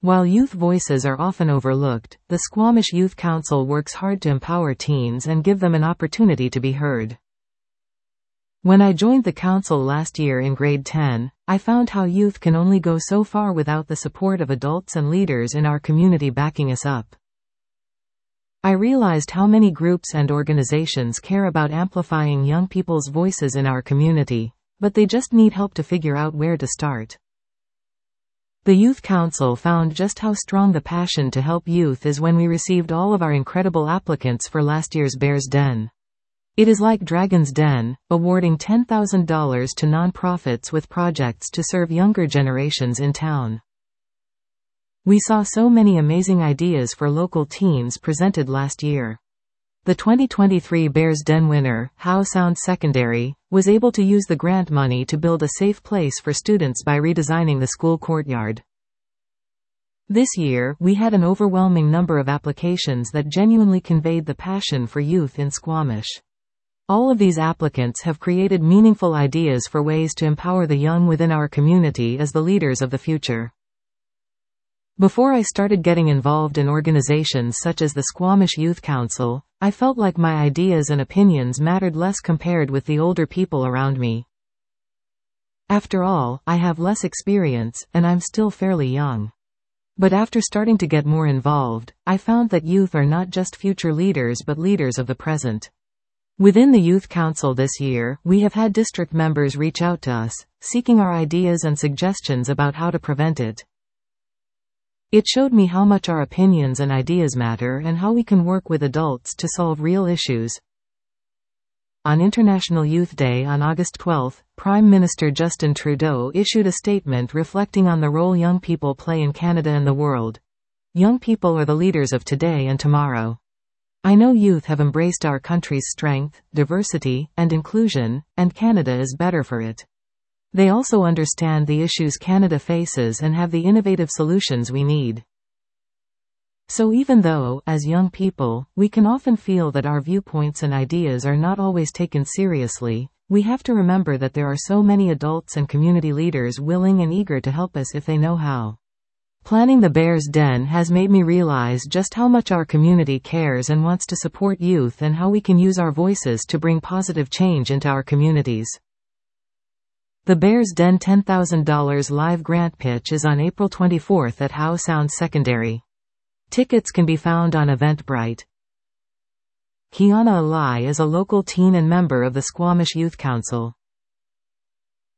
While youth voices are often overlooked, the Squamish Youth Council works hard to empower teens and give them an opportunity to be heard. When I joined the council last year in grade 10, I found how youth can only go so far without the support of adults and leaders in our community backing us up. I realized how many groups and organizations care about amplifying young people's voices in our community, but they just need help to figure out where to start. The Youth Council found just how strong the passion to help youth is when we received all of our incredible applicants for last year's Bears Den. It is like Dragon's Den, awarding $10,000 to nonprofits with projects to serve younger generations in town. We saw so many amazing ideas for local teens presented last year. The 2023 Bears Den winner, Howe Sound Secondary, was able to use the grant money to build a safe place for students by redesigning the school courtyard. This year, we had an overwhelming number of applications that genuinely conveyed the passion for youth in Squamish. All of these applicants have created meaningful ideas for ways to empower the young within our community as the leaders of the future. Before I started getting involved in organizations such as the Squamish Youth Council, I felt like my ideas and opinions mattered less compared with the older people around me. After all, I have less experience, and I'm still fairly young. But after starting to get more involved, I found that youth are not just future leaders but leaders of the present. Within the Youth Council this year, we have had district members reach out to us, seeking our ideas and suggestions about how to prevent it. It showed me how much our opinions and ideas matter and how we can work with adults to solve real issues. On International Youth Day on August 12, Prime Minister Justin Trudeau issued a statement reflecting on the role young people play in Canada and the world. Young people are the leaders of today and tomorrow. I know youth have embraced our country's strength, diversity, and inclusion, and Canada is better for it. They also understand the issues Canada faces and have the innovative solutions we need. So even though, as young people, we can often feel that our viewpoints and ideas are not always taken seriously, we have to remember that there are so many adults and community leaders willing and eager to help us if they know how. Planning the Bears Den has made me realize just how much our community cares and wants to support youth and how we can use our voices to bring positive change into our communities. The Bears Den $10,000 live grant pitch is on April 24 at Howe Sound Secondary. Tickets can be found on Eventbrite. Kiana Alai is a local teen and member of the Squamish Youth Council.